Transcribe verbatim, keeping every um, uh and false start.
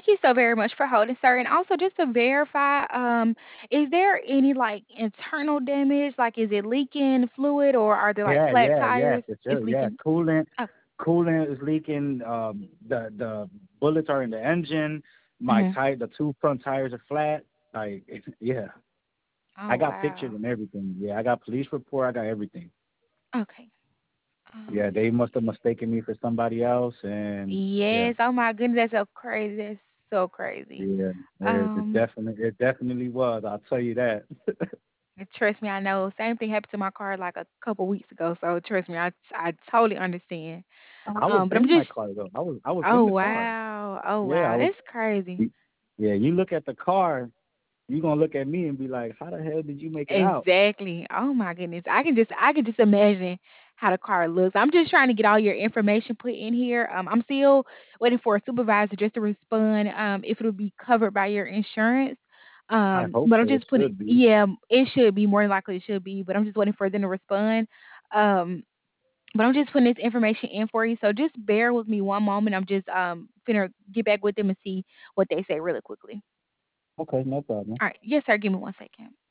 you so very much for holding, sir. And also, just to verify, um, is there any like internal damage? Like, is it leaking fluid, or are there like Yeah, flat yeah, yeah, tires? for It's sure. Yeah, leaking. coolant, Oh, coolant is leaking. Um, the the bullets are in the engine. My hmm. tire, the two front tires are flat. Like, yeah, I Oh got pictures wow. and everything. Yeah, I got police report. I got everything. Okay. Yeah, Um, they must have mistaken me for somebody else, and yeah, yes. Oh my goodness, that's so crazy. That's so crazy. yeah, it, it Um, definitely, it definitely was. I'll tell you that. and trust me, I know. Same thing happened to my car like a couple weeks ago. So trust me, I I totally understand. I was Um, but I'm in my just. car though. I was, I was Oh in the car. wow. Oh Yeah, I wow. was. That's crazy. Yeah, you look at the car, you gonna look at me and be like, "How the hell did you make it out?" Exactly. Oh my goodness. I can just I can just imagine how the car looks. I'm just trying to get all your information put in here. Um, I'm still waiting for a supervisor just to respond. Um, if it'll be covered by your insurance. I Um, hope but I'm so. It just putting should be. yeah, it should be more than likely it should be. But I'm just waiting for them to respond. Um, but I'm just putting this information in for you. So just bear with me one moment. I'm just um finna get back with them and see what they say really quickly. Okay, no problem. All right. Yes, sir. Give me one second.